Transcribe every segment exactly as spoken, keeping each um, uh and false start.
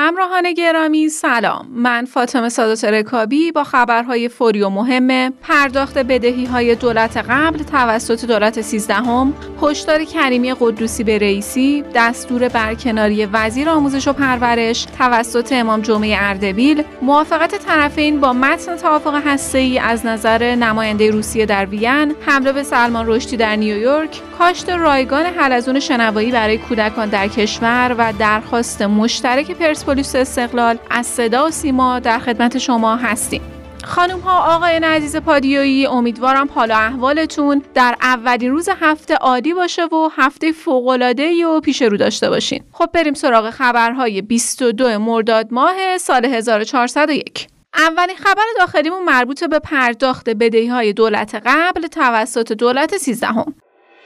همراهان گرامی سلام، من فاطمه سادات رکابی با خبرهای فوری و مهم پرداخت بدهی‌های دولت قبل توسط دولت سیزدهم، هشدار کریمی قدوسی به رئیسی، دستور برکناری وزیر آموزش و پرورش توسط امام جمعه اردبیل، موافقت طرفین با متن توافق هسته‌ای از نظر نماینده روسیه در وین، حمله به سلمان رشدی در نیویورک، کاشت رایگان حلزون شنوایی برای کودکان در کشور و درخواست مشترک پرسپولیس استقلال از صدا و سیما در خدمت شما هستیم. خانم ها، آقایان عزیز پادیویی، امیدوارم حال و احوالتون در اولین روز هفته عالی باشه و هفته فوق‌العاده‌ای و پیش رو داشته باشین. خب بریم سراغ خبرهای بیست و دو مرداد ماه سال هزار و چهارصد و یک. اولین خبر داخلیمون مربوط به پرداخت بدهی‌های دولت قبل توسط دولت سیزدهم.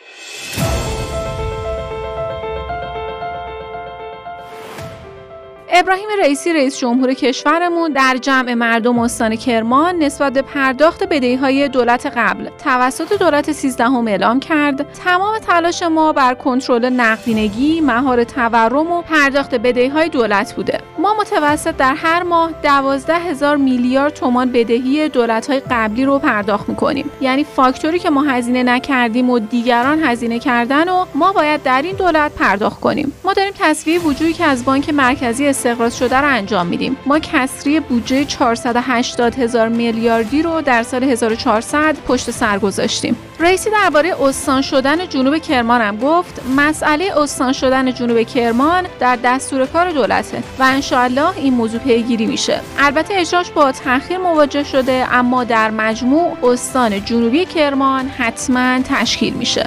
ابراهیم رئیسی رئیس جمهور کشورمون در جمع مردم استان کرمان نسبت به پرداخت بدهی‌های دولت قبل توسط دولت سیزدهم اعلام کرد تمام تلاش ما بر کنترل نقدینگی، مهار تورم و پرداخت بدهی‌های دولت بوده. ما متوسط در هر ماه دوازده هزار میلیارد تومان بدهی دولت‌های قبلی رو پرداخت می‌کنیم. یعنی فاکتوری که ما هزینه نکردیم و دیگران هزینه کردن و ما باید در این دولت پرداخت کنیم. ما داریم تصفیه بودجه‌ای که از بانک مرکزی استقراض شده رو انجام میدیم. ما کسری بودجه چهارصد و هشتاد هزار میلیاردی رو در سال هزار و چهارصد پشت سر گذاشتیم. رئیسی درباره استان شدن جنوب کرمان هم گفت مسئله استان شدن جنوب کرمان در دستور کار دولته و انشاءالله این موضوع پیگیری میشه. البته اجراش با تأخیر مواجه شده، اما در مجموع استان جنوبی کرمان حتما تشکیل میشه.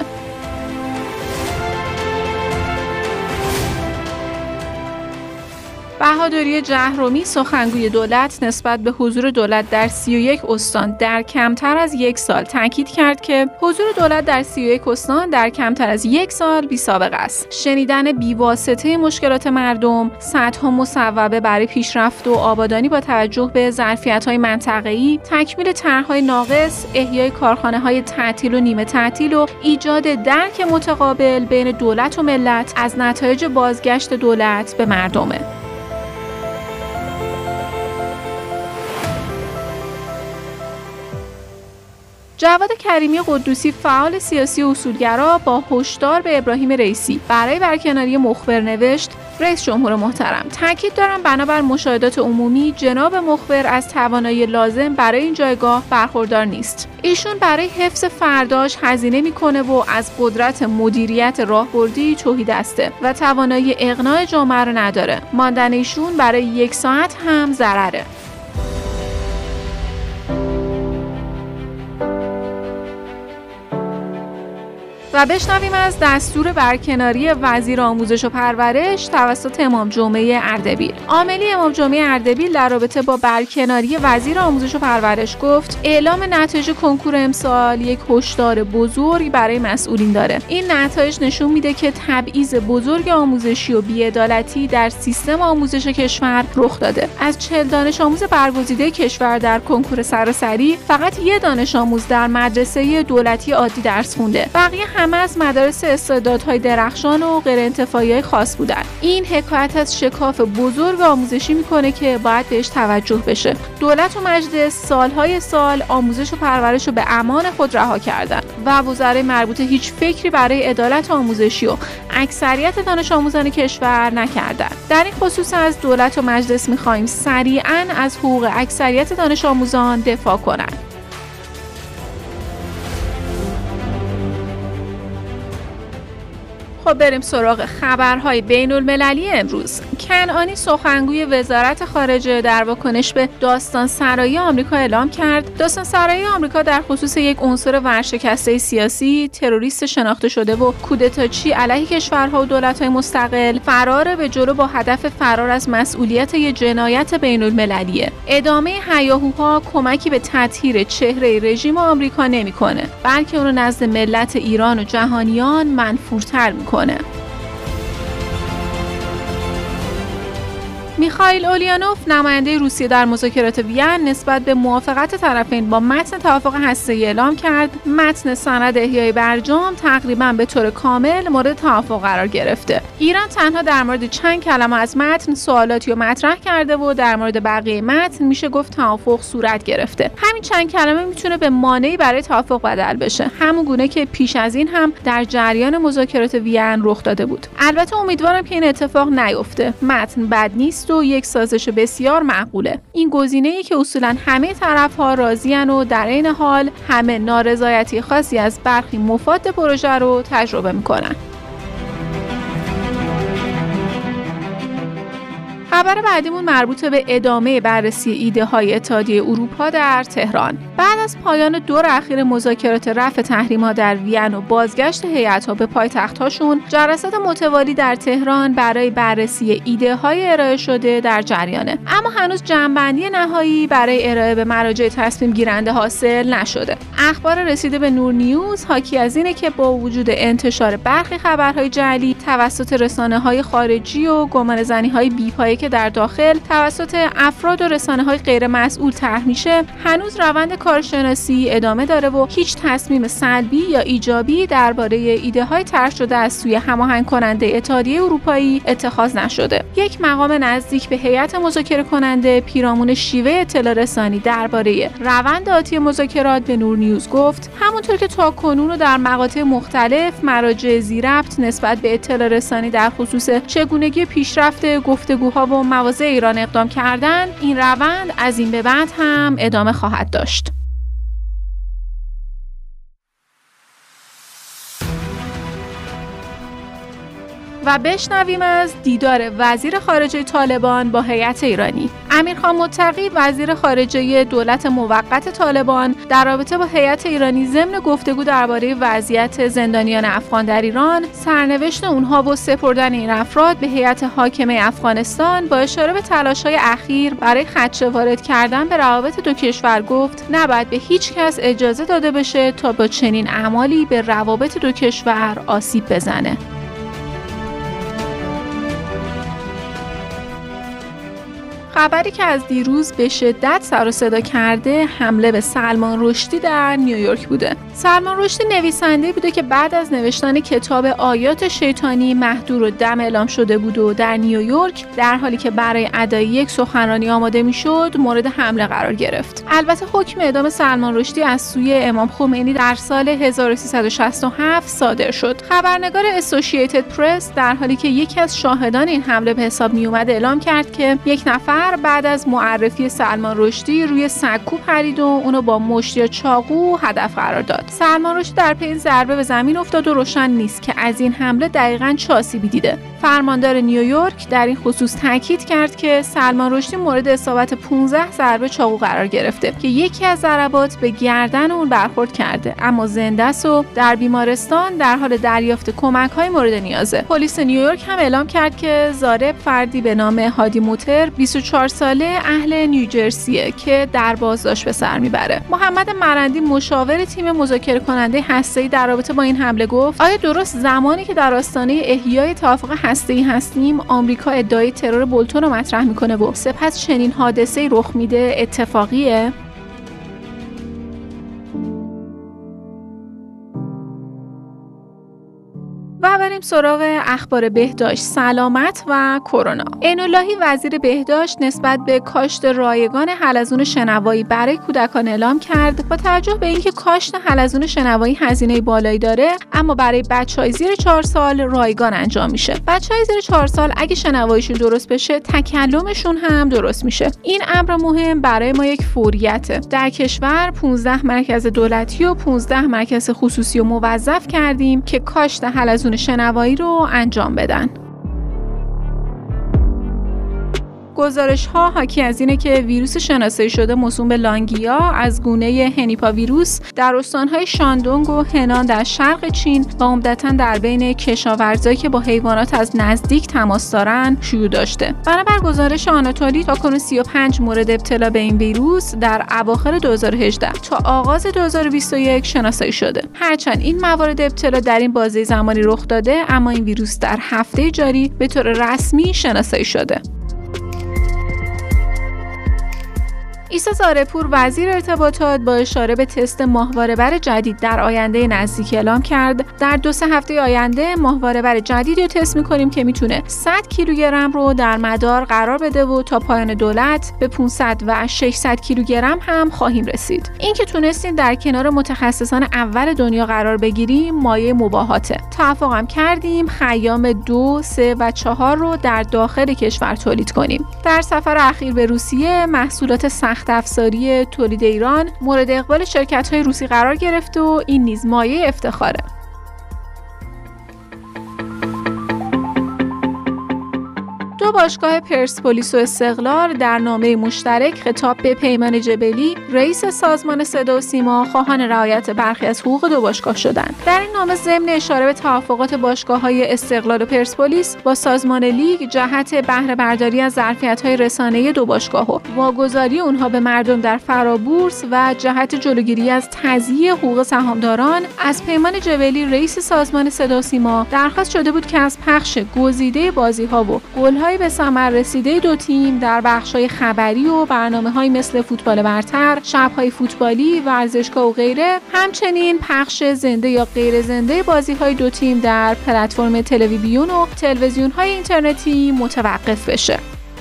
بهادری جهرومی، سخنگوی دولت، نسبت به حضور دولت در سی و یک استان در کمتر از یک سال تاکید کرد که حضور دولت در سی و یک استان در کمتر از یک سال بی سابقه است. شنیدن بی‌واسطه مشکلات مردم، سدها مصوبه برای پیشرفت و آبادانی با توجه به ظرفیت‌های منطقه‌ای، تکمیل طرح‌های ناقص، احیای کارخانه‌های تعطیل و نیمه تعطیل و ایجاد درک متقابل بین دولت و ملت از نتایج بازگشت دولت به مردمه. جواد کریمی قدوسی، فعال سیاسی و اصولگرا، با هشدار به ابراهیم رئیسی برای برکناری مخبر نوشت: رئیس جمهور محترم، تاکید دارم بنابر مشاهدات عمومی جناب مخبر از توانایی لازم برای این جایگاه برخوردار نیست. ایشون برای حفظ فرداش هزینه میکنه و از قدرت مدیریت راهبردی تهیدسته و توانایی اقناع جامعه رو نداره. ماندن ایشون برای یک ساعت هم ضرره. و بشنویم از دستور برکناری وزیر آموزش و پرورش توسط امام جمعه اردبیل. عاملی امام جمعه اردبیل در رابطه با برکناری وزیر آموزش و پرورش گفت اعلام نتایج کنکور امسال یک هشدار بزرگ برای مسئولین داره. این نتایج نشون میده که تبعیض بزرگ آموزشی و بی‌عدالتی در سیستم آموزش کشور رخ داده. از چهل دانش آموز برگزیده کشور در کنکور سراسری فقط یک دانش آموز در مدرسه دولتی عادی درس خونده. بقیه همه از مدارس استعدادهای درخشان و غیر انتفاعی خاص بودن. این حکایت از شکاف بزرگ آموزشی میکنه که باید بهش توجه بشه. دولت و مجلس سالهای سال آموزش و پرورش رو به امان خود رها کردن و وزرای مربوطه هیچ فکری برای عدالت آموزشی و اکثریت دانش آموزان کشور نکردن. در این خصوص از دولت و مجلس میخوایم سریعاً از حقوق اکثریت دانش آموزان دفاع کنند. خب بریم سراغ خبرهای بین المللی امروز. کنعانی، سخنگوی وزارت خارجه، در واکنش به داستان سرایی آمریکا اعلام کرد داستان سرایی آمریکا در خصوص یک عنصر ورشکسته سیاسی، تروریست شناخته شده و کودتاچی علیه کشورها و دولت‌های مستقل فرار به جلو با هدف فرار از مسئولیت یک جنایت بین المللیه. ادامه هیاهوها کمکی به تطهیر چهره رژیم آمریکا نمی‌کنه، بلکه اون رو نزد ملت ایران و جهانیان منفورتر می‌کنه. میخائیل اولیانوف نماینده روسیه در مذاکرات وین نسبت به موافقت طرفین با متن توافق هسته‌ای اعلام کرد متن سند احیای برجام تقریباً به طور کامل مورد توافق قرار گرفته. ایران تنها در مورد چند کلمه از متن سوالاتی رو مطرح کرده و در مورد بقیه متن میشه گفت توافق صورت گرفته. همین چند کلمه میتونه به مانعی برای توافق بدل بشه، همون گونه که پیش از این هم در جریان مذاکرات وین رخ داده بود. البته امیدوارم که این اتفاق نیفته. متن بد نیست و یک سازش بسیار معقوله. این گزینه‌ای که اصولاً همه طرف‌ها راضی‌اند و در عین حال همه نارضایتی خاصی از برخی مفاد پروژه رو تجربه می‌کنن. خبر بعدیمون مربوط به ادامه بررسی ایده های اتحادیه اروپا در تهران. بعد از پایان دور اخیر مذاکرات رفع تحریم ها در وین و بازگشت هیئت ها به پایتخت هاشون، جلسات متوالی در تهران برای بررسی ایده های ارائه شده در جریانه. اما هنوز جمع‌بندی نهایی برای ارائه به مراجع تصمیم گیرنده حاصل نشده. اخبار رسیده به نور نیوز حاکی از اینه که با وجود انتشار برخی خبرهای جعلی توسط رسانه‌های خارجی و گمانه‌زنی‌های بی‌پایه که در داخل توسط افراد و رسانه‌های غیر مسئول طرح میشه، هنوز روند کارشناسی ادامه داره و هیچ تصمیم سلبی یا ایجابی درباره ایده‌های طرح شده از سوی هماهنگ کننده اتحادیه اروپایی اتخاذ نشده. یک مقام نزدیک به هیئت مذاکره کننده پیرامون شیوه اطلاع رسانی درباره روند آتی مذاکرات به نور نیوز گفت همونطور که تاکنون و در مقاطع مختلف مراجع ذی‌ربط نسبت به اطلاع رسانی در خصوص چگونگی پیشرفت گفتگوها و مواضع ایران اقدام کردن، این روند از این به بعد هم ادامه خواهد داشت. و بشنویم از دیدار وزیر خارجه طالبان با هیئت ایرانی. امیرخان متقی وزیر خارجه دولت موقت طالبان در رابطه با هیئت ایرانی ضمن گفتگو درباره وضعیت زندانیان افغان در ایران، سرنوشت اونها و سپردن این افراد به هیئت حاکمه افغانستان با اشاره به تلاش‌های اخیر برای خدشه وارد کردن به روابط دو کشور گفت نباید به هیچ کس اجازه داده بشه تا با چنین اعمالی به روابط دو کشور آسیب بزنه. خبری که از دیروز به شدت سر و صدا کرده حمله به سلمان رشدی در نیویورک بوده. سلمان رشدی نویسنده بوده که بعد از نوشتن کتاب آیات شیطانی مهجور و دم اعلام شده بود و در نیویورک در حالی که برای ادای یک سخنرانی آماده میشد مورد حمله قرار گرفت. البته حکم اعدام سلمان رشدی از سوی امام خمینی در سال هزار و سیصد و شصت و هفت صادر شد. خبرنگار اسوسییتد پرس در حالی که یکی از شاهدان این حمله به حساب می اومد اعلام کرد که یک نفر بعد از معرفی سلمان رشدی روی سکو پرید و اونو با مشت یا چاقو هدف قرار داد. سلمان رشدی در پی این ضربه به زمین افتاد و روشن نیست که از این حمله دقیقاً چه آسیبی دیده. فرماندار نیویورک در این خصوص تاکید کرد که سلمان رشدی مورد اصابت پانزده ضربه چاقو قرار گرفته که یکی از ضربات به گردن اون برخورد کرده، اما زنده است و در بیمارستان در حال دریافت کمک‌های مورد نیازه. پلیس نیویورک هم اعلام کرد که ضارب فردی به نام هادی موتر بیست و چهار ساله اهل نیوجرسیه که در بازداشت به سر میبره. محمد مرندی مشاور تیم مذاکره کننده هسته‌ای در رابطه با این حمله گفت آیا درست زمانی که در آستانه احیای توافق هسته‌ای هستیم آمریکا ادعای ترور بولتون رو مطرح میکنه و سپس چنین حادثه‌ای رخ میده اتفاقیه؟ و بریم سراغ اخبار بهداشت، سلامت و کرونا. عین‌اللهی وزیر بهداشت نسبت به کاشت رایگان حلزون شنوایی برای کودکان اعلام کرد با توجه به اینکه کاشت حلزون شنوایی هزینه بالایی داره، اما برای بچه‌های زیر چهار سال رایگان انجام میشه. بچه‌های زیر چهار سال اگه شنواییشون درست بشه، تکلمشون هم درست میشه. این امر مهم برای ما یک فوریته. در کشور پانزده مرکز دولتی و پانزده مرکز خصوصی رو موظف کردیم که کاشت حلزون شنوایی رو انجام بدن. گزارش ها حاکی از اینه که ویروس شناسایی شده موسوم به لانگیا از گونه هنیپا ویروس در استانهای شاندونگ و هنان در شرق چین و عمدتاً در بین کشاورزایی که با حیوانات از نزدیک تماس دارن شیوع داشته. بنابر گزارش آناتولی تاکنون سی و پنج مورد ابتلا به این ویروس در اواخر دو هزار و هجده تا آغاز دو هزار و بیست و یک شناسایی شده. هرچند این موارد ابتلا در این بازه زمانی رخ داده، اما این ویروس در هفته جاری به طور رسمی شناسایی شده. عیسی زارعپور وزیر ارتباطات با اشاره به تست ماهواره‌بر جدید در آینده نزدیک اعلام کرد در دو سه هفته آینده ماهواره‌بر جدیدی رو تست می‌کنیم که میتونه صد کیلوگرم رو در مدار قرار بده و تا پایان دولت به پانصد و ششصد کیلوگرم هم خواهیم رسید. این که تونستیم در کنار متخصصان اول دنیا قرار بگیریم مایه مباهاته. توافقم کردیم خیام دو، سه و چهار رو در داخل کشور تولید کنیم. در سفر اخیر به روسیه محصولات سخت افزاری تولید ایران مورد اقبال شرکت‌های روسی قرار گرفت و این نیز مایه افتخاره. دو باشگاه پرسپولیس و استقلال در نامه مشترک خطاب به پیمان جبلی رئیس سازمان صدا و سیما خواهان رعایت برخی از حقوق دو باشگاه شدند. در این نامه ضمن اشاره به توافقات باشگاه‌های استقلال و پرسپولیس با سازمان لیگ جهت بهره برداری از ظرفیت‌های رسانه‌ای دو باشگاه و واگذاری اونها به مردم در فرابورس و جهت جلوگیری از تضییع حقوق سهامداران از پیمان جبلی رئیس سازمان صدا و سیما درخواست شده بود که از پخش گزیده بازی‌ها و گل‌های به ثمر رسیده دو تیم در بخش‌های خبری و برنامه‌های مثل فوتبال برتر، شب‌های فوتبالی، ورزشگاه و غیره، همچنین پخش زنده یا غیر زنده بازی‌های دو تیم در پلتفرم تلویزیون و تلویزیون‌های اینترنتی متوقف بشه.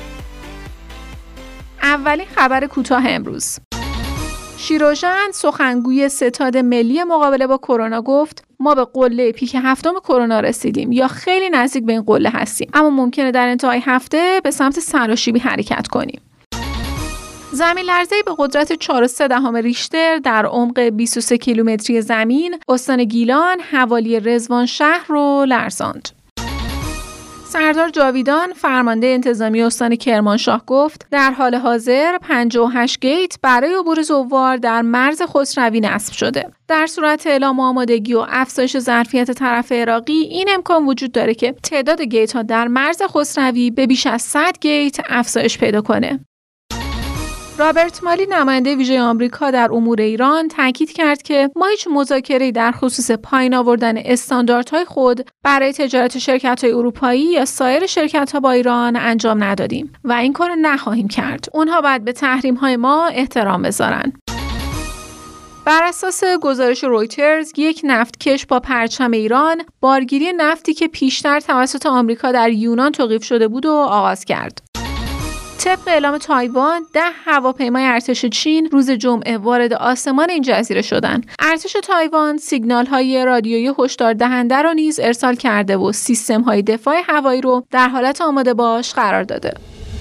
اولین خبر کوتاه امروز. شیروژن سخنگوی ستاد ملی مقابله با کرونا گفت ما به قله پیک هفتم کرونا رسیدیم یا خیلی نزدیک به این قله هستیم، اما ممکنه در انتهای هفته به سمت سراشیبی حرکت کنیم. زمین لرزه‌ای به قدرت چهار و سه دهم ریشتر در عمق بیست و سه کیلومتری زمین استان گیلان حوالی رضوان شهر رو لرزاند. سردار جاویدان فرمانده انتظامی استان کرمانشاه گفت در حال حاضر پنجاه و هشت گیت برای عبور زوار در مرز خسروی نصب شده. در صورت اعلام آمادگی و افزایش ظرفیت طرف عراقی این امکان وجود داره که تعداد گیت ها در مرز خسروی به بیش از صد گیت افزایش پیدا کنه. رابرت مالی نماینده ویژه آمریکا در امور ایران تاکید کرد که ما هیچ مذاکره‌ای در خصوص پایین آوردن استانداردهای خود برای تجارت شرکت‌های اروپایی یا سایر شرکت‌ها با ایران انجام ندادیم و این کار نخواهیم کرد. اونها باید به تحریم‌های ما احترام بذارن. بر اساس گزارش رویترز، یک نفتکش با پرچم ایران بارگیری نفتی که پیشتر توسط آمریکا در یونان توقیف شده بود و آغاز کرد. طبق اعلام تایوان، ده هواپیمای ارتش چین روز جمعه وارد آسمان این جزیره شدند. ارتش تایوان سیگنال‌های رادیویی هشدار دهنده را نیز ارسال کرده و سیستم‌های دفاع هوایی رو در حالت آماده باش قرار داده.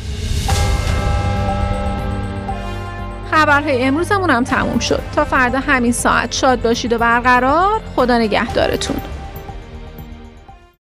خبرهای امروزمون هم تموم شد. تا فردا همین ساعت شاد باشید و برقرار. خدا نگهدارتون.